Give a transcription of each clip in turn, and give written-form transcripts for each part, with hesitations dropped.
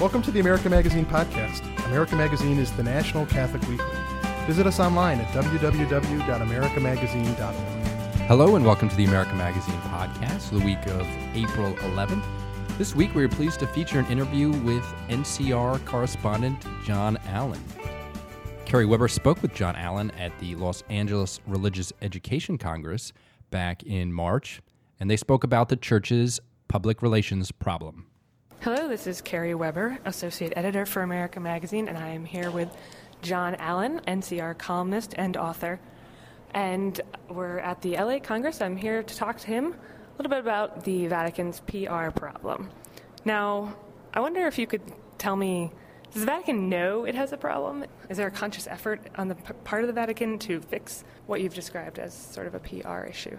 Welcome to the America Magazine podcast. America Magazine is the national Catholic weekly. Visit us online at www.americamagazine.org. Hello and welcome to the America Magazine podcast for the week of April 11th. This week we are pleased to feature an interview with NCR correspondent John Allen. Kerry Weber spoke with John Allen at the Los Angeles Religious Education Congress back in March, and they spoke about the church's public relations problem. Hello, this is Kerry Weber, Associate Editor for America Magazine, and I am here with John Allen, NCR columnist and author. And we're at the LA Congress. I'm here to talk to him a little bit about the Vatican's PR problem. Now, I wonder if you could tell me, does the Vatican know it has a problem? Is there a conscious effort on the part of the Vatican to fix what you've described as sort of a PR issue?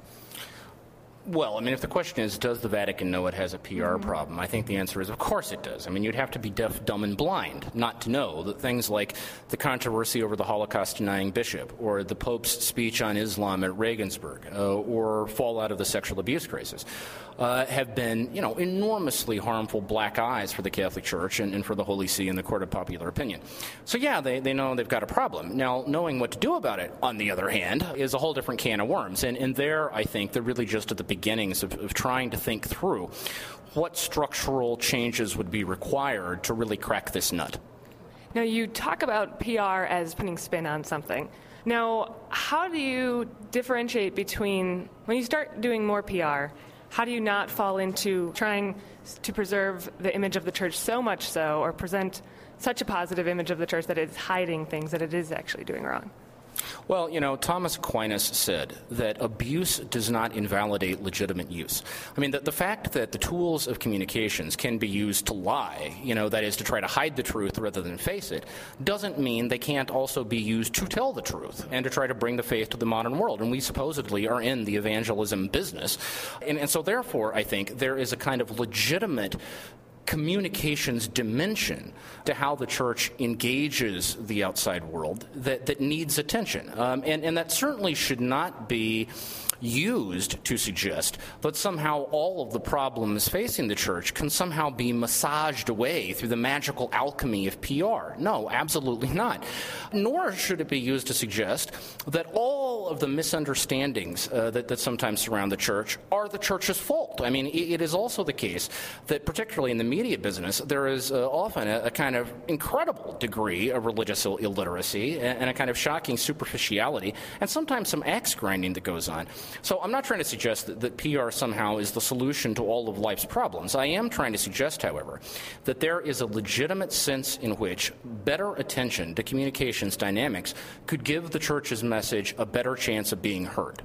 Well, I mean, if the question is, does the Vatican know it has a PR problem, I think the answer is, of course it does. I mean, you'd have to be deaf, dumb, and blind not to know that things like the controversy over the Holocaust-denying bishop, or the Pope's speech on Islam at Regensburg, or fallout of the sexual abuse crisis, have been, enormously harmful black eyes for the Catholic Church and for the Holy See and the court of popular opinion. So, yeah, they know they've got a problem. Now, knowing what to do about it, on the other hand, is a whole different can of worms. And there, I think, they're really just at the beginnings of trying to think through what structural changes would be required to really crack this nut. Now, you talk about PR as putting spin on something. Now, how do you differentiate between, when you start doing more PR, how do you not fall into trying to preserve the image of the church so much so, or present such a positive image of the church that it's hiding things that it is actually doing wrong? Well, Thomas Aquinas said that abuse does not invalidate legitimate use. I mean, the fact that the tools of communications can be used to lie, that is to try to hide the truth rather than face it, doesn't mean they can't also be used to tell the truth and to try to bring the faith to the modern world. And we supposedly are in the evangelism business. And so therefore, I think there is a kind of legitimate communications dimension to how the church engages the outside world that needs attention. And that certainly should not be used to suggest that somehow all of the problems facing the church can somehow be massaged away through the magical alchemy of PR. No, absolutely not. Nor should it be used to suggest that all of the misunderstandings that sometimes surround the church are the church's fault. I mean, it is also the case that particularly in the media business, there is often a kind of incredible degree of religious illiteracy and a kind of shocking superficiality and sometimes some axe grinding that goes on. So I'm not trying to suggest that PR somehow is the solution to all of life's problems. I am trying to suggest, however, that there is a legitimate sense in which better attention to communications dynamics could give the church's message a better chance of being heard.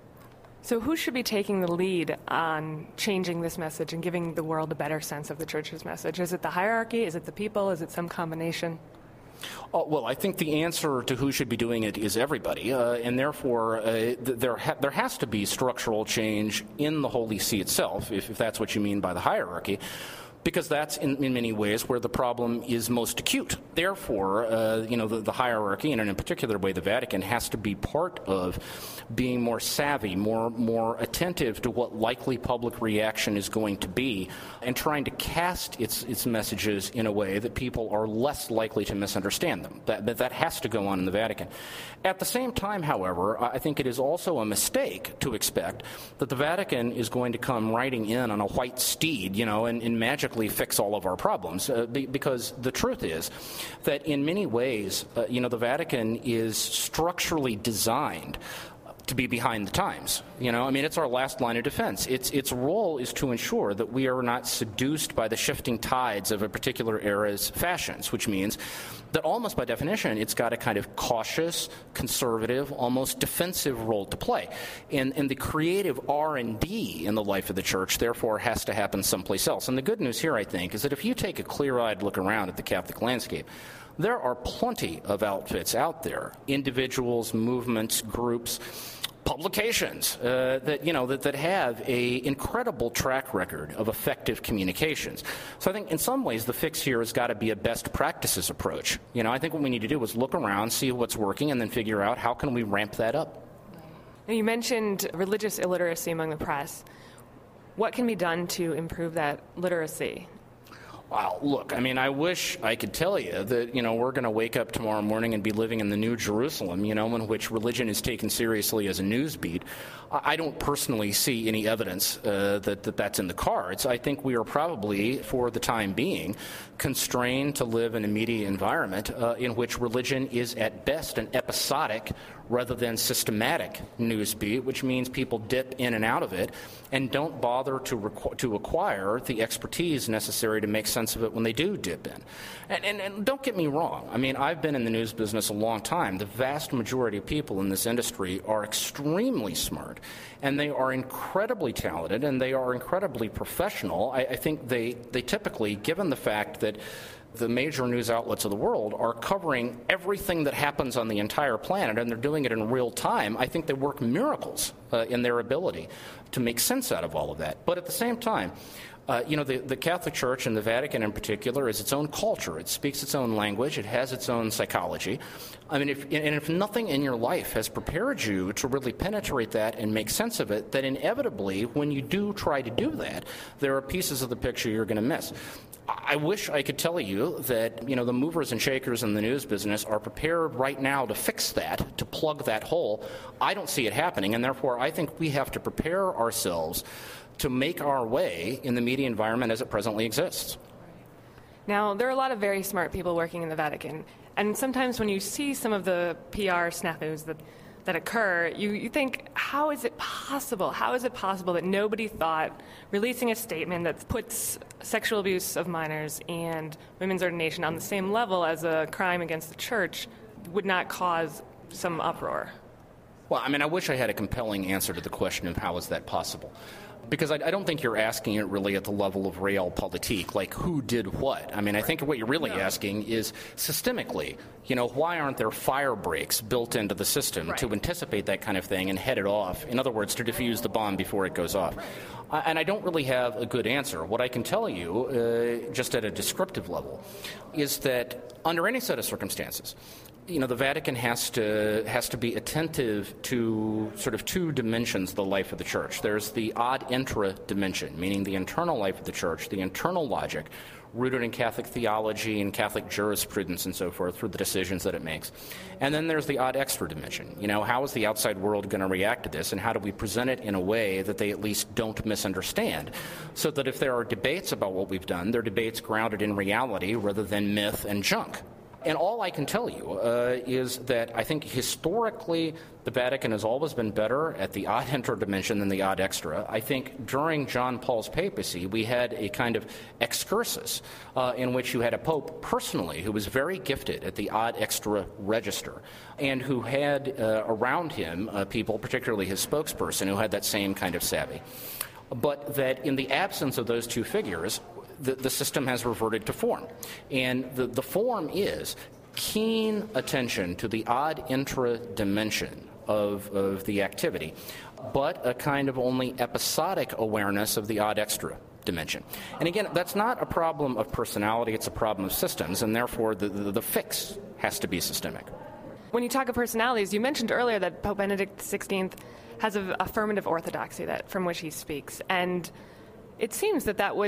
So who should be taking the lead on changing this message and giving the world a better sense of the church's message? Is it the hierarchy? Is it the people? Is it some combination? Well, I think the answer to who should be doing it is everybody, and therefore there has to be structural change in the Holy See itself, if that's what you mean by the hierarchy, because that's in many ways where the problem is most acute. Therefore, the hierarchy, and in a particular way the Vatican, has to be part of being more savvy, more attentive to what likely public reaction is going to be, and trying to cast its messages in a way that people are less likely to misunderstand them. That has to go on in the Vatican. At the same time, however, I think it is also a mistake to expect that the Vatican is going to come riding in on a white steed, and magically fix all of our problems, because the truth is that in many ways, the Vatican is structurally designed to be behind the times. It's our last line of defense. Its role is to ensure that we are not seduced by the shifting tides of a particular era's fashions, which means that almost by definition, it's got a kind of cautious, conservative, almost defensive role to play. And the creative R&D in the life of the church, therefore, has to happen someplace else. And the good news here, I think, is that if you take a clear-eyed look around at the Catholic landscape, there are plenty of outfits out there, individuals, movements, groups, publications that have a incredible track record of effective communications. So I think in some ways the fix here has got to be a best practices approach. I think what we need to do is look around, see what's working, and then figure out how can we ramp that up. Now, you mentioned religious illiteracy among the press. What can be done to improve that literacy? Well, look, I mean, I wish I could tell you that, we're going to wake up tomorrow morning and be living in the New Jerusalem, in which religion is taken seriously as a news beat. I don't personally see any evidence that that's in the cards. I think we are probably, for the time being, constrained to live in a media environment in which religion is at best an episodic rather than systematic news beat, which means people dip in and out of it and don't bother to acquire the expertise necessary to make sense of it when they do dip in. And don't get me wrong. I mean, I've been in the news business a long time. The vast majority of people in this industry are extremely smart, and they are incredibly talented, and they are incredibly professional. I think they typically, given the fact that the major news outlets of the world are covering everything that happens on the entire planet, and they're doing it in real time, I think they work miracles in their ability to make sense out of all of that. But at the same time, the Catholic Church and the Vatican in particular is its own culture. It speaks its own language. It has its own psychology. I mean, if nothing in your life has prepared you to really penetrate that and make sense of it, then inevitably, when you do try to do that, there are pieces of the picture you're going to miss. I wish I could tell you that, the movers and shakers in the news business are prepared right now to fix that, to plug that hole. I don't see it happening, and therefore I think we have to prepare ourselves to make our way in the media environment as it presently exists. Now, there are a lot of very smart people working in the Vatican, and sometimes when you see some of the PR snafus that occur, you think, how is it possible? How is it possible that nobody thought releasing a statement that puts sexual abuse of minors and women's ordination on the same level as a crime against the church would not cause some uproar? Well, I mean, I wish I had a compelling answer to the question of how is that possible. Because I don't think you're asking it really at the level of realpolitik, like who did what. I mean, I think what you're really asking is systemically, why aren't there fire breaks built into the system to anticipate that kind of thing and head it off? In other words, to defuse the bomb before it goes off. And I don't really have a good answer. What I can tell you, just at a descriptive level, is that under any set of circumstances, the Vatican has to be attentive to sort of two dimensions of the life of the Church. There's the ad intra dimension, meaning the internal life of the Church, the internal logic, rooted in Catholic theology and Catholic jurisprudence and so forth through the decisions that it makes. And then there's the ad extra dimension. How is the outside world going to react to this, and how do we present it in a way that they at least don't misunderstand, so that if there are debates about what we've done, they're debates grounded in reality rather than myth and junk. And all I can tell you is that I think historically the Vatican has always been better at the ad intra dimension than the ad extra. I think during John Paul's papacy we had a kind of excursus in which you had a pope personally who was very gifted at the ad extra register and who had around him people, particularly his spokesperson, who had that same kind of savvy. But that in the absence of those two figures, the system has reverted to form. And the form is keen attention to the ad intra dimension of the activity, but a kind of only episodic awareness of the ad extra dimension. And again, that's not a problem of personality, it's a problem of systems, and therefore the fix has to be systemic. When you talk of personalities, you mentioned earlier that Pope Benedict XVI has an affirmative orthodoxy from which he speaks, and it seems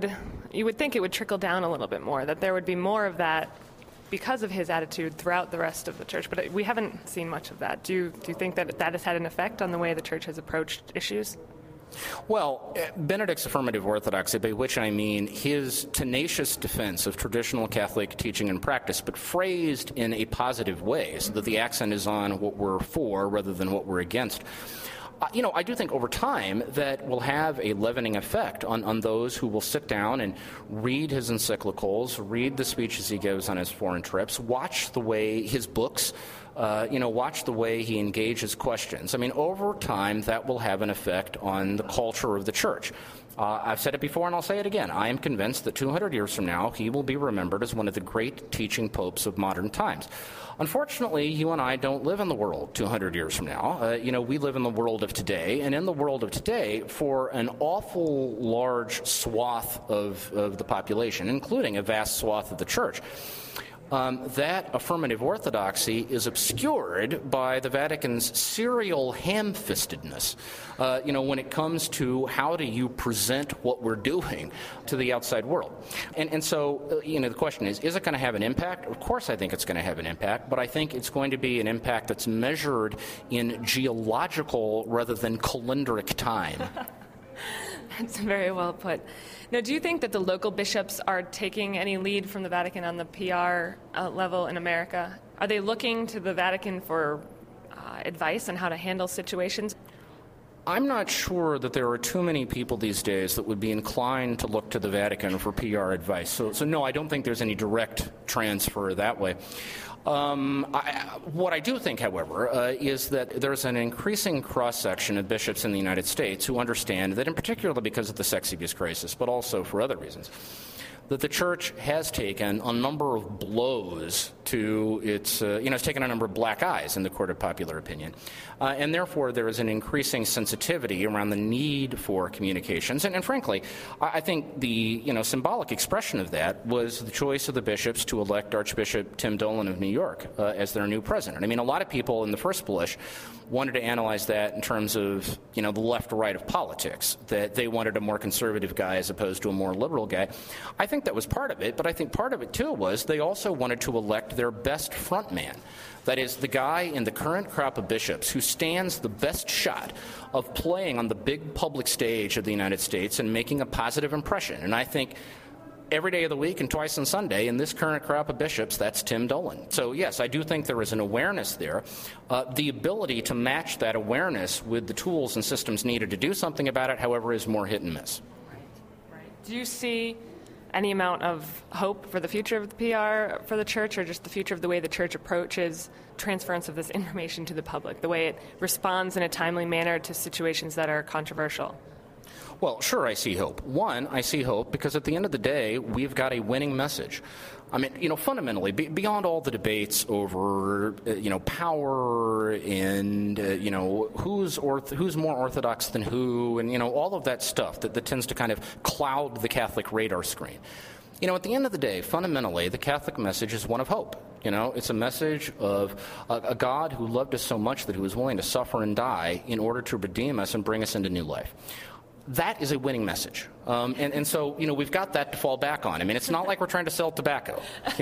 you would think it would trickle down a little bit more, that there would be more of that because of his attitude throughout the rest of the church. But we haven't seen much of that. Do you think that has had an effect on the way the church has approached issues? Well, Benedict's affirmative orthodoxy, by which I mean his tenacious defense of traditional Catholic teaching and practice, but phrased in a positive way so that the accent is on what we're for rather than what we're against. I do think over time that will have a leavening effect on those who will sit down and read his encyclicals, read the speeches he gives on his foreign trips, watch the way his books, watch the way he engages questions. I mean, over time, that will have an effect on the culture of the church. I've said it before and I'll say it again. I am convinced that 200 years from now, he will be remembered as one of the great teaching popes of modern times. Unfortunately, you and I don't live in the world 200 years from now. We live in the world of today, and in the world of today, for an awful large swath of the population, including a vast swath of the church, that affirmative orthodoxy is obscured by the Vatican's serial ham-fistedness, when it comes to how do you present what we're doing to the outside world. And so, the question is it going to have an impact? Of course I think it's going to have an impact, but I think it's going to be an impact that's measured in geological rather than calendric time. That's very well put. Now, do you think that the local bishops are taking any lead from the Vatican on the PR level in America? Are they looking to the Vatican for advice on how to handle situations? I'm not sure that there are too many people these days that would be inclined to look to the Vatican for PR advice. So no, I don't think there's any direct transfer that way. What I do think, however, is that there's an increasing cross-section of bishops in the United States who understand that, in particular because of the sex abuse crisis, but also for other reasons, that the Church has taken a number of blows to its, it's taken a number of black eyes in the court of popular opinion. And therefore, there is an increasing sensitivity around the need for communications. And frankly, I think the, symbolic expression of that was the choice of the bishops to elect Archbishop Tim Dolan of New York as their new president. I mean, a lot of people in the first Bush wanted to analyze that in terms of, the left or right of politics, that they wanted a more conservative guy as opposed to a more liberal guy. I think that was part of it, but I think part of it, too, was they also wanted to elect their best front man. That is, the guy in the current crop of bishops who stands the best shot of playing on the big public stage of the United States and making a positive impression. And I think every day of the week and twice on Sunday in this current crop of bishops, that's Tim Dolan. So, yes, I do think there is an awareness there. The ability to match that awareness with the tools and systems needed to do something about it, however, is more hit and miss. Right. Do you see any amount of hope for the future of the PR for the Church, or just the future of the way the Church approaches transference of this information to the public, the way it responds in a timely manner to situations that are controversial? Well, sure, I see hope. One, I see hope because at the end of the day, we've got a winning message. I mean, fundamentally, beyond all the debates over, power and, who's more orthodox than who, and, all of that stuff that tends to kind of cloud the Catholic radar screen. At the end of the day, fundamentally, the Catholic message is one of hope. It's a message of a God who loved us so much that he was willing to suffer and die in order to redeem us and bring us into new life. That is a winning message. And so, we've got that to fall back on. I mean, it's not like we're trying to sell tobacco,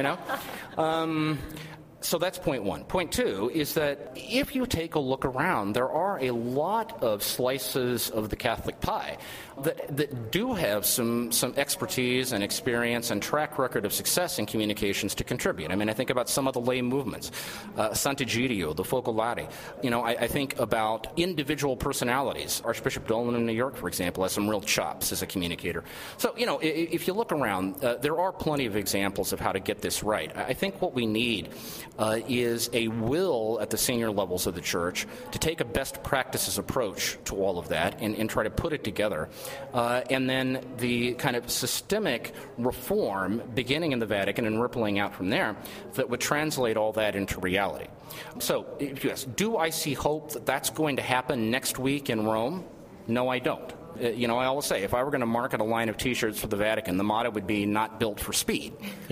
So that's point one. Point two is that if you take a look around, there are a lot of slices of the Catholic pie that do have some expertise and experience and track record of success in communications to contribute. I mean, I think about some of the lay movements, Sant'Egidio, the Focolari. I think about individual personalities. Archbishop Dolan of New York, for example, has some real chops as a communicator. So, if you look around, there are plenty of examples of how to get this right. I think what we need is a will at the senior levels of the Church to take a best practices approach to all of that and try to put it together. And then the kind of systemic reform beginning in the Vatican and rippling out from there that would translate all that into reality. So, yes, do I see hope that that's going to happen next week in Rome? No, I don't. I always say, if I were going to market a line of T-shirts for the Vatican, the motto would be "not built for speed."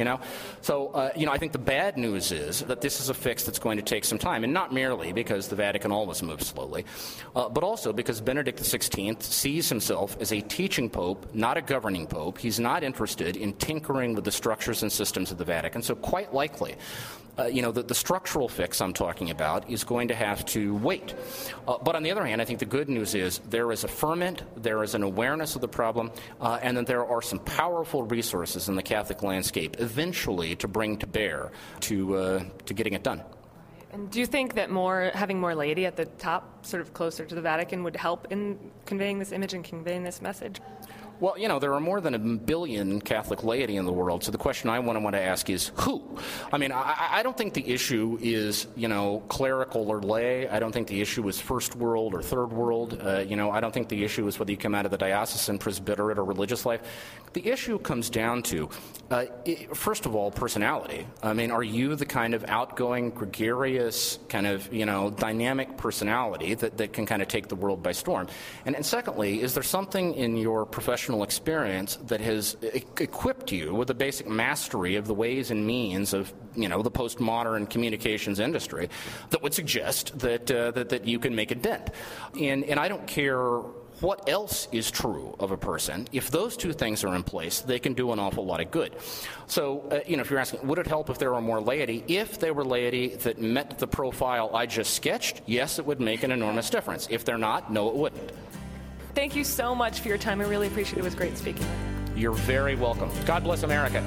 So I think the bad news is that this is a fix that's going to take some time, and not merely because the Vatican always moves slowly, but also because Benedict XVI sees himself as a teaching pope, not a governing pope. He's not interested in tinkering with the structures and systems of the Vatican. So quite likely, the structural fix I'm talking about is going to have to wait. But on the other hand, I think the good news is there is a ferment, there is an awareness of the problem, and that there are some powerful resources in the Catholic landscape eventually to bring to bear to getting it done. And do you think that having more laity at the top, sort of closer to the Vatican, would help in conveying this image and conveying this message? Well, there are more than 1 billion Catholic laity in the world, so the question I want to ask is who? I mean, I don't think the issue is, clerical or lay. I don't think the issue is first world or third world. I don't think the issue is whether you come out of the diocesan, presbyterate, or religious life. The issue comes down to, first of all, personality. I mean, are you the kind of outgoing, gregarious, kind of, dynamic personality that can kind of take the world by storm? And secondly, is there something in your professional professional experience that has equipped you with a basic mastery of the ways and means of, the postmodern communications industry that would suggest that you can make a dent. And I don't care what else is true of a person. If those two things are in place, they can do an awful lot of good. So, if you're asking, would it help if there were more laity? If they were laity that met the profile I just sketched, yes, it would make an enormous difference. If they're not, no, it wouldn't. Thank you so much for your time. I really appreciate it. It was great speaking. You're very welcome. God bless America.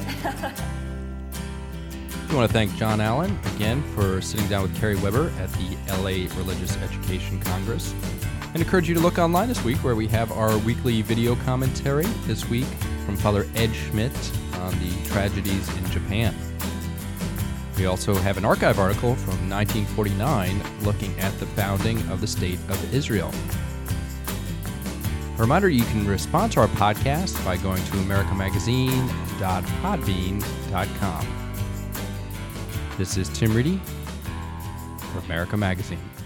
I want to thank John Allen again for sitting down with Kerry Weber at the LA Religious Education Congress. And encourage you to look online this week where we have our weekly video commentary this week from Father Ed Schmidt on the tragedies in Japan. We also have an archive article from 1949 looking at the founding of the State of Israel. A reminder, you can respond to our podcast by going to americamagazine.podbean.com. This is Tim Reedy for America Magazine.